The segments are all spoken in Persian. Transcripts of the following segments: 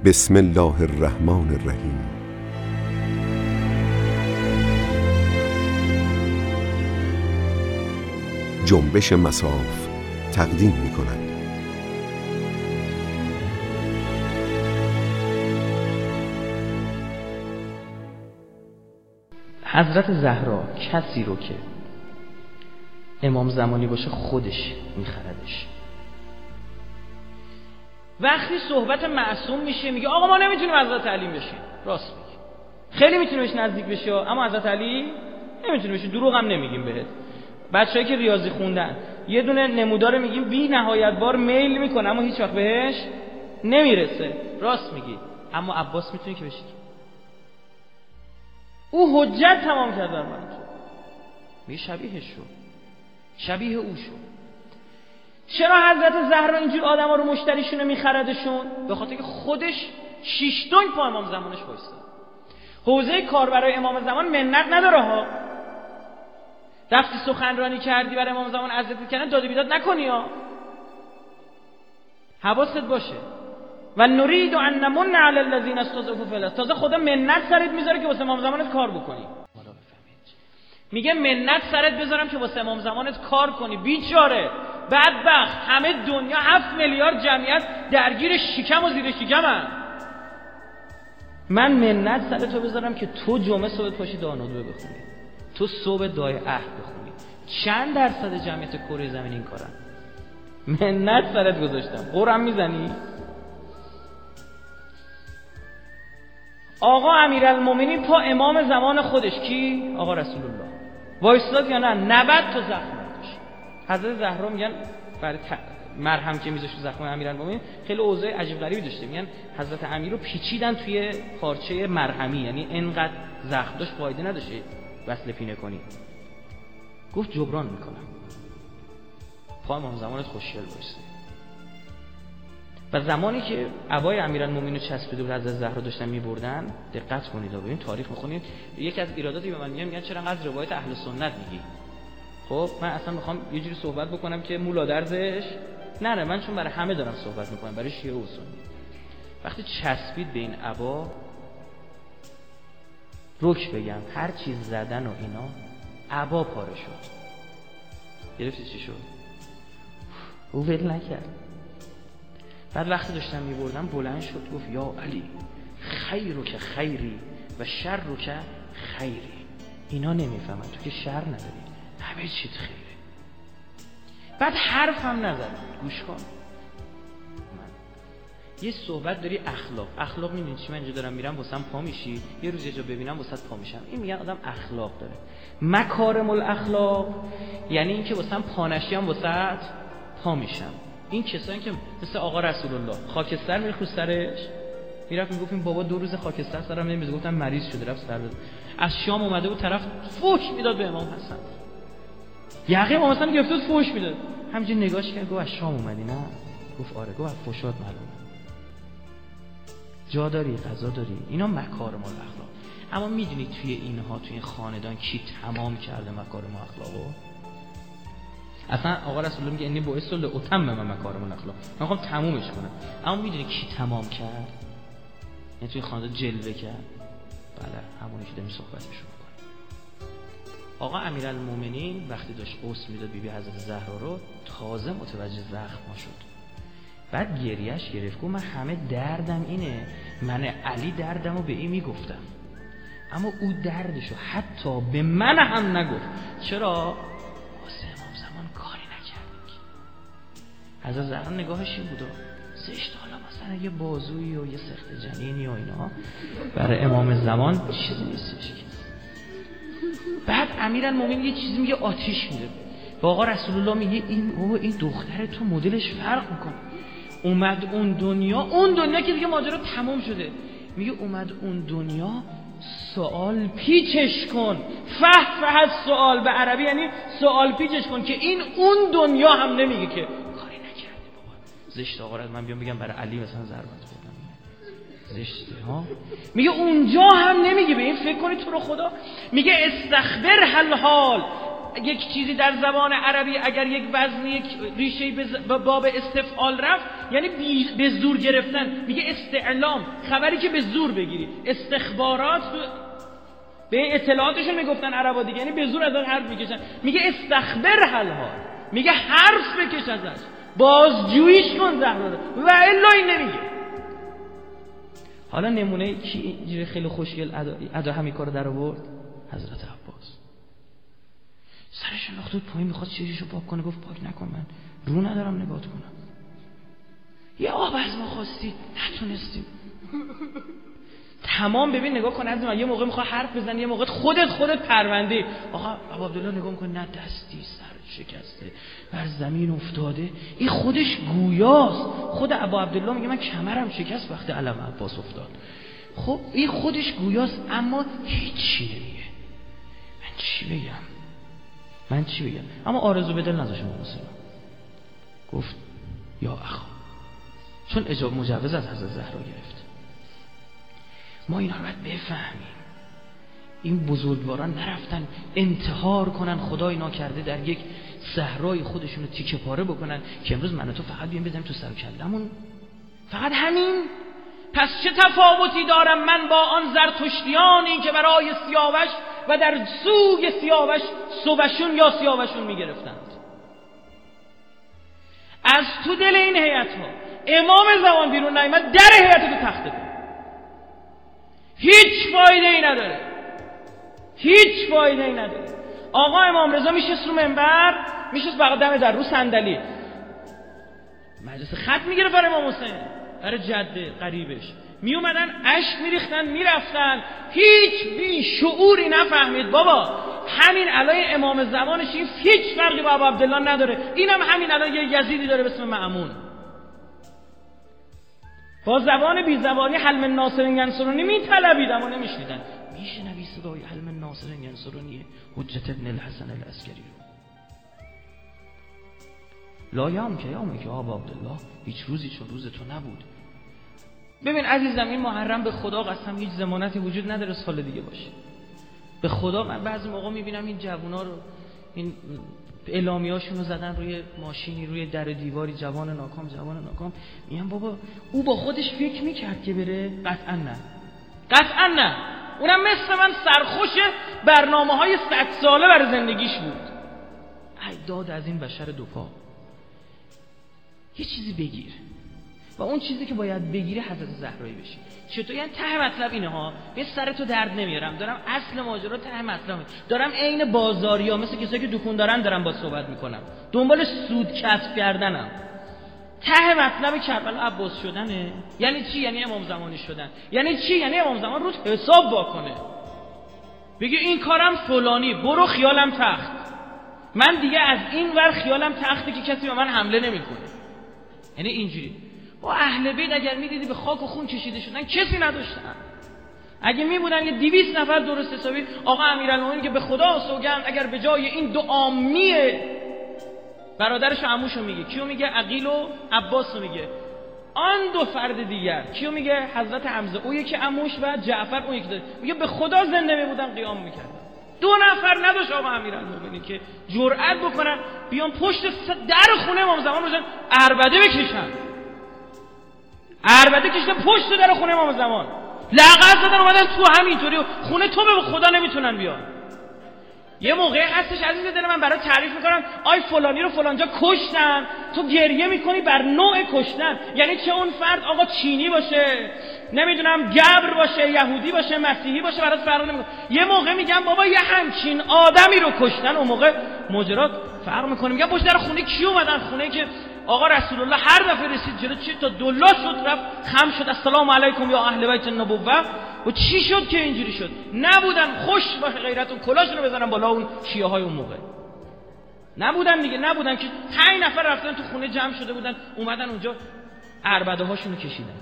بسم الله الرحمن الرحیم. جنبش مصاف تقدیم می‌کند. حضرت زهرا کسی رو که امام زمانی باشه خودش میخردش. وقتی صحبت معصوم میشه میگه آقا ما نمیتونیم حضرت علی بشیم. راست میگه، خیلی میتونه بهش نزدیک بشه اما حضرت علی نمیتونه بشه. دروغ هم نمیگیم بهت. بچه‌ای که ریاضی خوندن یه دونه نمودار میگیم بی نهایت بار میل میکنه اما هیچ وقت بهش نمیرسه. راست میگی. اما عباس میتونه که بشه. او حجت تمام کرد در من تو. میگه شبیهش شو، شبیه او شو. چرا حضرت زهرا اینجور آدما رو مشتریشونه میخردشون؟ به خاطر که خودش 6 تن پا امام زمانش وایساد. حوزه کار برای امام زمان منت نداره ها. رفتی سخنرانی کردی برای امام زمان عزت کردن داد و بیداد نکنی ها. حواست باشه. و نرید ان نمن علی الذین استضعفوا فی الارض. تازه خدا منت سرت میذاره که واسه امام زمانت کار بکنی. میگه منت سرت بذارم که واسه امام زمانت کار کنی. بیچاره بدبخت، همه دنیا 7 میلیارد جمعیت درگیر شکم و زیر شکمن. من منت سر تو بذارم که تو جمعه صبح پاشی دعا ندوه بخونی، تو صبح دعای عهد بخونی. چند درصد جمعیت کره زمین این کارن؟ منت سرت گذاشتم. قرم میزنی؟ آقا امیرالمومنین پا امام زمان خودش کی؟ آقا رسول الله وایستاد یا نه؟ 90 تا زخم داشت. حضرت زهرا میگن برای مرهم که میذاشت زخم امیرالمومنین خیلی اوضاع عجیب غریبی داشته. میگن حضرت امیر رو پیچیدن توی پارچه مرهمی، یعنی اینقدر زخم داشت فایده نداشت وصل پینه کنی. گفت جبران میکنم. پا امام زمانت خوشگل وایسته. و زمانی که عبای امیرالمومنین رو چسبیده بود حضرت زهرا داشتن میبردن، دقت کنید ببین تاریخ میخونید. یکی از ایراداتی به من میگن چرا انقدر روایت اهل سنت میگی؟ خب من اصلا میخوام یه جوری صحبت بکنم که مولا درزش نره. من چون برای همه دارم صحبت میکنم، برای شیعه و سنی. وقتی چسبید به این عبا، رک بگم هر چیز زدن و اینا، عبا پاره شد. گرفتی چی شد؟ او ول نکرد. بعد وقتی داشتم میبردم بلند شد گفت یا علی خیرک خیری و شرک خیری. اینا نمیفهمن تو که شر نداری، همه چیت خیره. بعد حرفم نزد. گوش کن. یه صحبت داری اخلاق میدونی چی؟ من اینجا دارم میرم واسم پا میشی، یه روز یه جا ببینم واسط پا میشم. این میگن آدم اخلاق داره. مکارم الاخلاق یعنی این که واسم پا نشیم واسط پا میشم. این کسایی که مثل آقا رسول الله خاکستر میخواد سرش، میرفت میگفت این بابا 2 روز خاکستر سرم نمیذاره. گفتم مریض شده رفت سر بزن. از شام اومده بود طرف فوش میداد به امام حسن. یقه امام حسن گرفته بود فوش میداد. همینجوری نگاهش کرد گفت از شام اومدی؟ نه. گفت آره. گفت فوشات معلومه. جا داری، غذا داری. اینا مکارم الاخلاق. اما میدونی توی اینها، توی این خاندان کی تمام کرده مکارم الاخلاقو؟ اصلا آقا رسول الله میگه انی بعثت لاتمم مکارم الاخلاق. من میخوام تمومش کنم. اما میدونی کی تمام کرد؟ یعنی توی خاندان جلوه کرد. بله همونی که داریم صحبتش می‌کنیم. آقا امیرالمومنین وقتی داشت قسم میداد بیبی حضرت زهرا رو، تازه متوجه زخم‌ها شد. بعد گریهش گرفت. گفت من همه دردم اینه، من علی دردمو به این میگفتم اما او دردشو حتی به من هم نگفت. چرا؟ واسه امام زمان کاری نکردیم. حضرت زهرا نگاهش این بودا زشت، حالا مثلا یه بازویی و یه سخت جنینی و اینا برای امام زمان چیزی نیستش که. بعد امیرالمومنین یه چیزی میگه آتیش میده. با آقا رسول الله میگه این دختر تو مدلش فرق میکنه. اومد اون دنیا که دیگه ماجرا تموم شده. میگه اومد اون دنیا سوال پیچش کن. فه از سوال به عربی یعنی سوال پیچش کن که این اون دنیا هم نمیگه که کاری نکردی بابا. زشت آقا من بیام بگم برای علی مثلا ضربت خوردم. زشته ها. میگه اونجا هم نمیگه. به این فکر کنی تو رو خدا. میگه استخبر حال. یک چیزی در زبان عربی اگر یک وزن یک ریشه به باب استفعال رفت یعنی به زور گرفتن. میگه استعلام، خبری که به زور بگیری. استخبارات به اطلاعاتشون میگفتن عربا دیگه، یعنی به زور از حرف میکشن. میگه استخبر حلها، میگه حرف بکش ازش، بازجوییش کن زهرا رو، و الا این نمیگه. حالا نمونه کی اینجوری خیلی خوشگل ادا همین کارو در آورد؟ حضرت عباس. سرش انداخت پایین، میخواد چششو پاک کنه، گفت پاک نکن، من رو ندارم نگات کنم. یه آب از ما خواستی نتونستیم. تمام ببین نگاه کن از من، یه موقع میخواد حرف بزنی، یه موقع خودت پرونده. آقا ابو عبدالله نگاه میکنه، نه دستی سر شکسته، بر زمین افتاده، این خودش گویاست. خود ابو عبدالله میگه من کمرم شکست وقتی علم عباس افتاد. خب این خودش گویاست، اما هیچی نمیگه. من چی بگم؟ اما آرزو به دل نذاشت امام حسین. گفت یا اخا، چون مجوز از حضرت زهرا گرفت. ما اینا رو باید بفهمیم. این بزرگواران نرفتن انتحار کنن، خدای ناکرده در یک صحرای خودشونو تیکه پاره بکنن که امروز من و تو فقط بیایم بزنیم تو سر و کله‌مون. فقط همین؟ پس چه تفاوتی دارم من با آن زرتشتیانی که برای سیاوش و در سوی سیاوش سوبشون یا سیاوشون میگرفتند؟ از تو دل این هیئت ها امام زمان بیرون نیامد، در هیئت تو تخته کن. هیچ فایده ای نداره. آقا امام رضا میشست رو منبر، میشست بغل دم در رو صندلی، مجلس خط میگرفت برای امام حسین، برای جده قریبش، می اومدن اشک میریختن میرفتن. هیچ بی شعوری نفهمید بابا همین الان امام زمانش این هیچ فرقی با ابو عبدالله نداره، اینم همین الان یه یزیدی داره به اسم مأمون، با زبان بی زبانی حلم الناصر ینصرونی میطلبید اما نمیشنیدن. میشنوی صدای حلم الناصر ینصرونی حجت ابن الحسن العسکری رو. لایم که ابو عبدالله هیچ روزی چون روز تو نبود. ببین عزیزم، این محرم به خدا قسم هیچ ضمانتی وجود نداره سال دیگه باشه. به خدا من بعضی موقع میبینم این جوونا رو، این اعلامیه‌هاشون رو زدن روی ماشینی، روی در دیواری، جوان ناکام، میگم بابا او با خودش فکر میکرد که بره؟ قطعا نه. اونم مثل من سرخوش برنامه‌های 100 ساله برای زندگیش بود. ای داد از این بشر دوپا. یه چیزی بگیر و اون چیزی که باید بگیره حضرت زهرایی بشی. چطور؟ یعنی ته مطلب اینه ها، به سر تو درد نمیارم، دارم اصل ماجرا ته مطلب، دارم عین بازاریا مثل کسایی که دکون دارن دارم با صحبت میکنم، دنبال سود کسب کردنم. ته مطلب کربلا عباس شدنه. یعنی چی؟ یعنی امام زمانی شدن. یعنی چی؟ یعنی امام زمان رو حساب واکنه، بگه این کارم فلانی، برو خیالم تخت، من دیگه از این ور خیالم تخته که کسی به من حمله نمیکنه. یعنی اینجوری. با اهل بیت اگر میدیدی به خاک و خون کشیده شدن، کسی نداشتن. اگه میبودن یه 200 نفر درست حسابی، آقا امیرالمومنین که به خدا سوگند اگر به جای این دو عامیه، برادرش و عموشو میگه، کیو میگه؟ عقیل و عباس رو میگه. آن دو فرد دیگر کیو میگه؟ حضرت حمزه، او یکی عموش و جعفر اون یکی میگه به خدا زنده میبودن قیام میکردن. 2 نفر نداشت آقا امیرالمومنین که جرأت بکنن بیان پشت در خونه امام زمان باشن عربده بکشن. عربده کشیدن پشت در خونه امام زمان، لغت زدن اومدن تو، همینطوری خونه تو به خدا نمیتونن بیان. یه موقع هستش عزیز دل من برای تعریف میکنم، آی فلانی رو فلانجا کشتن، تو گریه میکنی بر نوع کشتن. یعنی چه اون فرد آقا چینی باشه، نمیدونم گبر باشه، یهودی باشه، مسیحی باشه، برات فرق نمیکنه. یه موقع میگم بابا یه همچین آدمی رو کشتن، اون موقع ماجرات فرق میکنه. میگم پشت در خونه کی اومدن؟ خونه که آقا رسول الله هر دفعه رسید جلو چی تا دلا شد، رفت خم شد السلام علیکم یا اهل بیت النبوه. و چی شد که اینجوری شد؟ نبودن خوش با غیرت و کلاشون رو بزنن بالا اون شیعه های اون موقع. نبودن دیگه، نبودن که 5 نفر رفتن تو خونه جمع شده بودن، اومدن اونجا عربده هاشون رو کشیدن.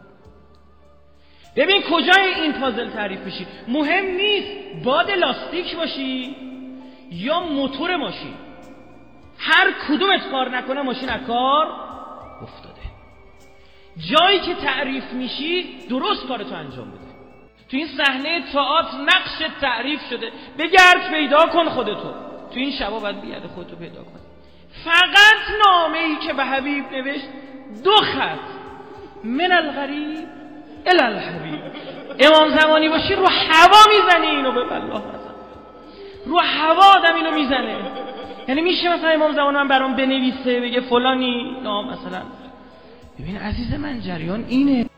ببین کجای این پازل تعریف بشی. مهم نیست باد لاستیک باشی یا موتور ماشین، هر کدومت کار نکنه ماشین از کار افتاده. جایی که تعریف میشی درست کارتو انجام بده. تو این صحنه تئاتر نقش تعریف شده، بگرد پیدا کن خودتو. تو این شبا باید بیاد خودتو پیدا کن. فقط نامه‌ای که به حبیب نوشت 2 خط من الغریب الی الحبیب. امام زمانی باشی رو هوا میزنی اینو به والله، مثلا رو هوا آدم اینو میزنه. یعنی میشه مثلا امام زمان من برام بنویسه بگه فلانی، نه مثلا ببین عزیز من جریان اینه.